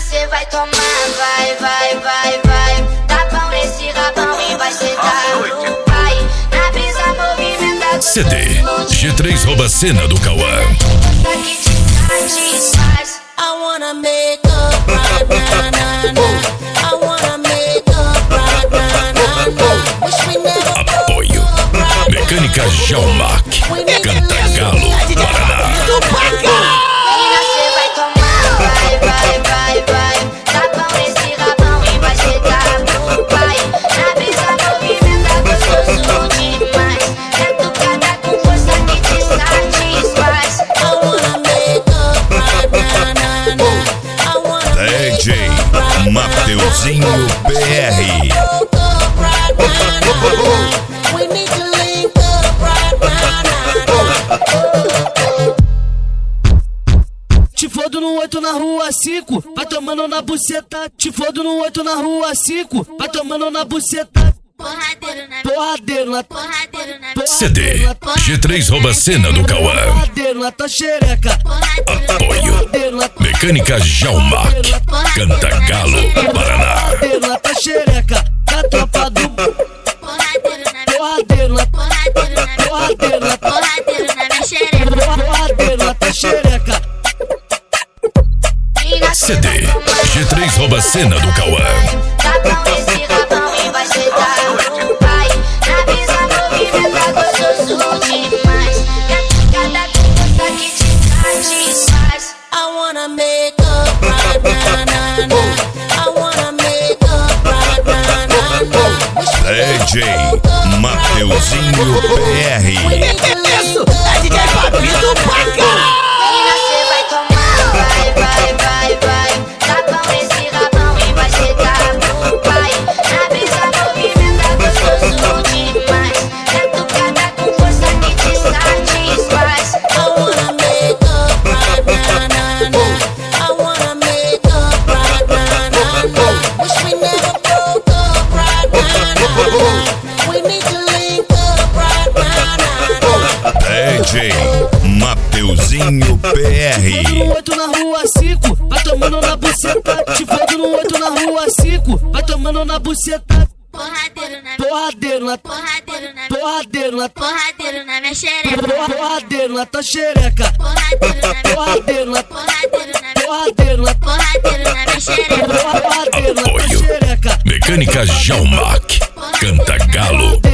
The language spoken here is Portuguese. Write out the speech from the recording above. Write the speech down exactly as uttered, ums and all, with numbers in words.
cê vai tomar, vai, vai, vai, vai. Dá pão nesse rabão e vai sentar no pai. Na brisa movimentada. C D G três rouba cena do Cauã. I wanna make up right now, nah, nah. I wanna make up right now, nah, nah. Wish we never Apoio Mecânica Jalmac, Cantagalo, Paraná. Menina, cê vai tomar, vai, vai, vai, vai. Dá pão nesse rabão e vai sentar no pai. Na brisa movimentada, gostoso demais. É tucada com força que te satisfaz. I wanna make up right now, nah, nah. I wanna D J Mateuzinho P R. We need to link up right now. Te fodo no oito na rua cinco, vai tomando na buceta. Te fodo no oito na rua cinco, vai tomando na buceta. Porradeiro na Porradeiro na porradeiro na C D G três rouba cena do Cauã. porradeiro na tua xereca. Apoio Porradeiro na Mecânica Jalmac, Cantagalo, Paraná. porradeiro na tua xereca. Da tropa do porradeiro na porradeiro na porradeiro na porradeiro na porradeiro na minha xereca. porradeiro na tua xereca. C D G três rouba cena do Cauã. Dá pão nesse rabão e vai sentar no pai. Na brisa movimentada, gostoso demais. É cada coisa que te satisfaz. I wanna make up right now, nah, nah. I wanna make up right now, nah, nah. Wish we D J Mateuzinho P R. Isso, é D J Fabito pra caralho. Menina, cê vai tomar, vai, vai, vai, vai. Dá pão nesse rabão e vai sentar no pai. Na brisa movimentada, gostoso demais. É tucada com força que te satisfaz. I wanna make up right now, nah, nah. I wanna make up right now, nah, nah. Wish we never broke up right now, nah, nah. We need to link up right now, nah, nah. D J Mateuzinho P R. No oito na rua cinco, vai tomando na buceta. Te fodo no oito na rua cinco, vai tomando na buceta. Porradeiro na Porradeiro na porradeiro na porradeiro na porradeiro na minha xereca. porradeiro na tua xereca. Porradeiro na Porradeiro na porradeiro na porradeiro na porradeiro na minha xereca. porradeiro na tua Apoio xereca. Mecânica Jalmac, Cantagalo,